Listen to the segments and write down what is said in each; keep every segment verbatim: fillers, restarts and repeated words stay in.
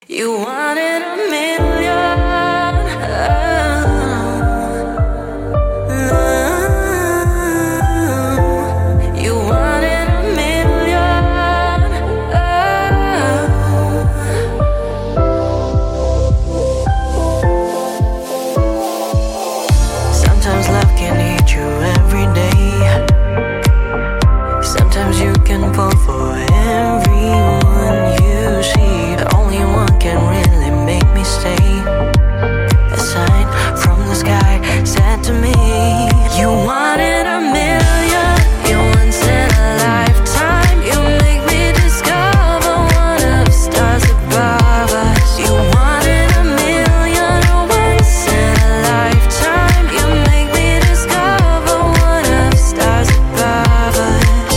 You wanted a million. Oh, oh. You wanted a million. Oh. Sometimes love can hit you every day. Sometimes you can fall for everyone you see. The only one can really make me stay. A sign from the sky said to me, you wanted a million. You once in a lifetime. You make me discover one of the stars above us. You wanted a million. Once in a lifetime. You make me discover one of the stars above us.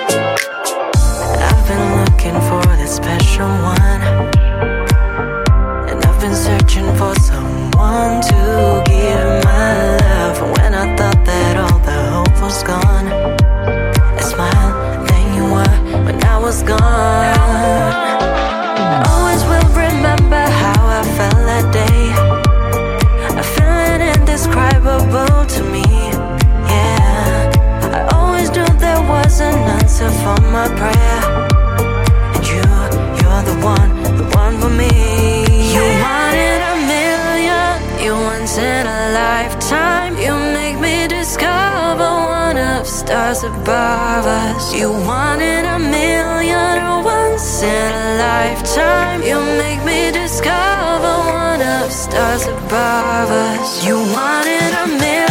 I've been looking for that special one, and I've been searching for someone to give my love. When I thought that all the hope was gone, I smiled, then you were when I was gone. I always will remember how I felt that day. A feeling indescribable to me, yeah. I always knew there was an answer for my prayer. And you, you're the one, the one for me. You wanted a million. You once in a lifetime. You make me discover one of the stars above us. You wanted a million. Once in a lifetime. You make me discover one of the stars above us. You wanted a million.